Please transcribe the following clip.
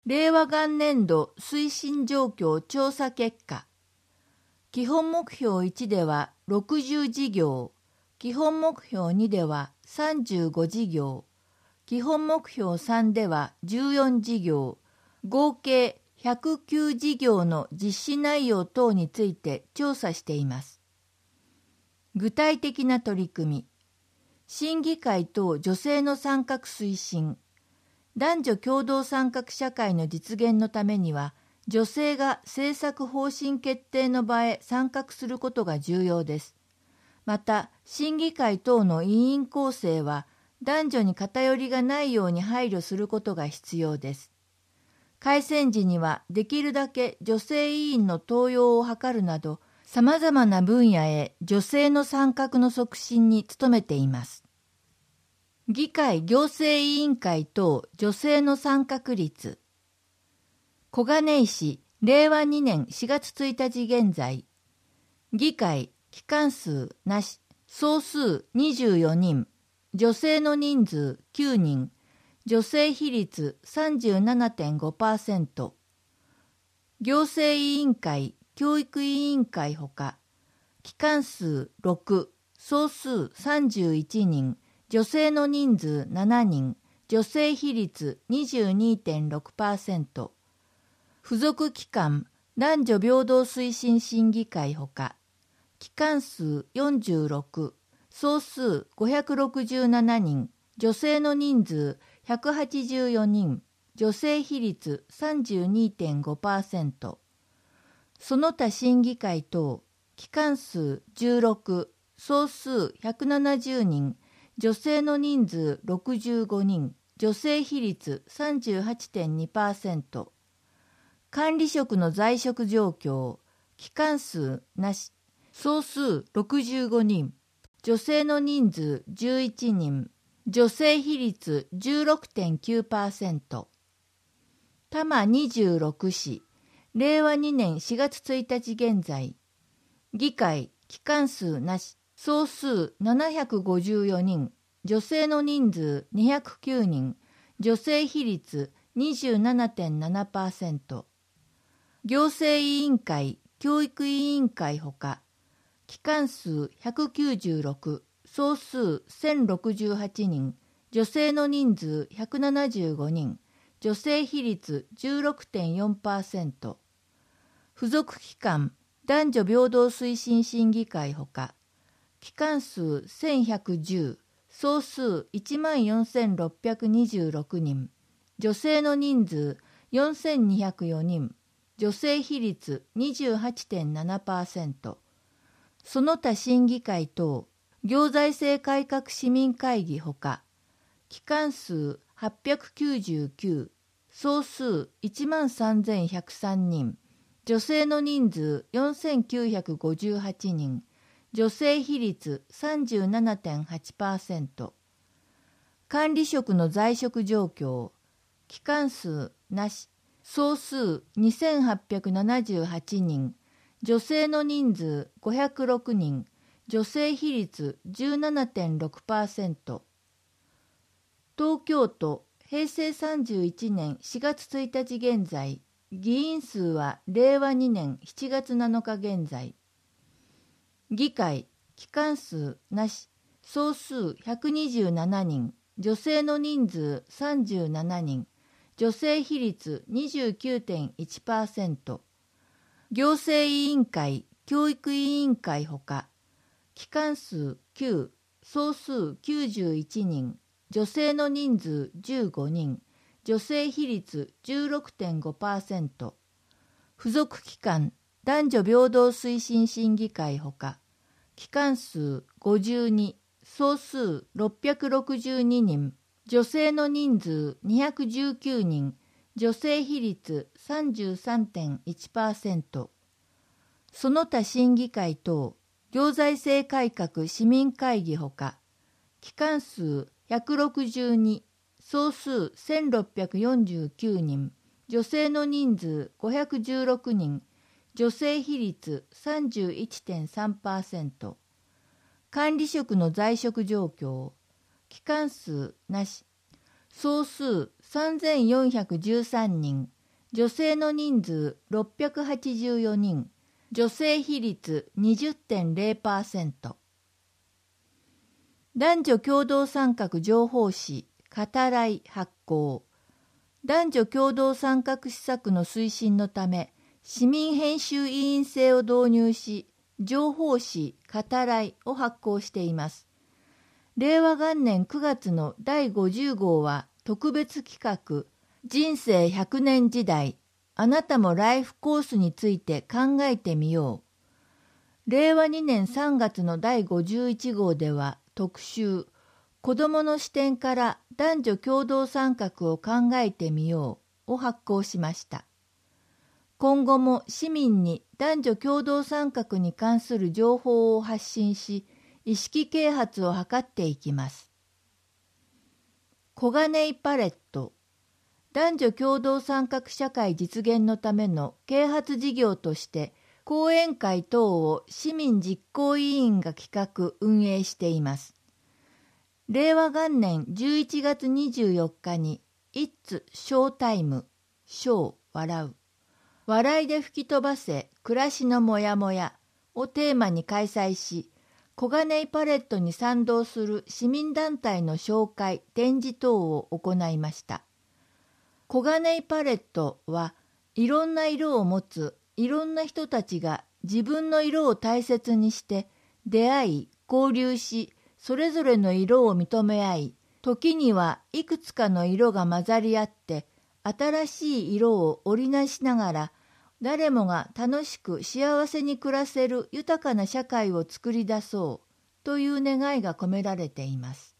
令和元年度推進状況調査結果。基本目標1では60事業、基本目標2では35事業、基本目標3では14事業、合計109事業の実施内容等について調査しています。具体的な取り組み。審議会等女性の参画推進。男女共同参画社会の実現のためには、女性が政策方針決定の場へ参画することが重要です。また、審議会等の委員構成は、男女に偏りがないように配慮することが必要です。改選時には、できるだけ女性委員の登用を図るなど、様々な分野へ女性の参画の促進に努めています。議会行政委員会等女性の参画率。小金井市令和2年4月1日現在。議会機関数なし、総数24人、女性の人数9人、女性比率 37.5%。行政委員会、教育委員会ほか、機関数6、総数31人、女性の人数7人、女性比率 22.6%。付属機関、男女平等推進審議会ほか、機関数46、総数567人、女性の人数184人、女性比率 32.5%。その他審議会等、機関数16、総数170人、女性の人数65人、女性比率 38.2%。管理職の在職状況、機関数なし、総数65人、女性の人数11人、女性比率 16.9%。多摩26市、令和2年4月1日現在。議会、機関数なし、総数754人、女性の人数209人、女性比率 27.7%。行政委員会、教育委員会ほか、機関数196、総数1068人、女性の人数175人、女性比率 16.4%。付属機関、男女平等推進審議会ほか、機関数1110、総数14,626人、女性の人数4204人、女性比率 28.7%。その他審議会等、行財政改革市民会議ほか、機関数899、総数13,103人、女性の人数4,958人、女性比率 37.8%。管理職の在職状況、機関数なし、総数2,878人、女性の人数506人、女性比率 17.6%。東京都平成31年4月1日現在、議員数は令和2年7月7日現在。議会、機関数なし、総数127人、女性の人数37人、女性比率 29.1%。行政委員会、教育委員会ほか、機関数9、総数91人、女性の人数15人、女性比率 16.5%。付属機関、男女平等推進審議会ほか、機関数52、総数662人、女性の人数219人、女性比率 33.1%。その他審議会等、行財政改革市民会議ほか、機関数162、総数1649人、女性の人数516人、女性比率 31.3%。管理職の在職状況、機関数なし、 総数3413人、女性の人数684人、女性比率 20.0%。男女共同参画情報誌、語らい発行。男女共同参画施策の推進のため、市民編集委員制を導入し、情報誌、語らいを発行しています。令和元年9月の第50号は特別企画、人生100年時代、あなたもライフコースについて考えてみよう。令和2年3月の第51号では特集、子どもの視点から男女共同参画を考えてみようを発行しました。今後も市民に男女共同参画に関する情報を発信し、意識啓発を図っていきます。小金井パレット。男女共同参画社会実現のための啓発事業として講演会等を市民実行委員が企画・運営しています。令和元年11月24日に It's Showtime 笑う。笑いで吹き飛ばせ暮らしのモヤモヤをテーマに開催し、小金井パレットに賛同する市民団体の紹介・展示等を行いました。小金井パレットはいろんな色を持ついろんな人たちが自分の色を大切にして出会い、交流し、それぞれの色を認め合い、時にはいくつかの色が混ざり合って新しい色を織りなしながら誰もが楽しく幸せに暮らせる豊かな社会を作り出そうという願いが込められています。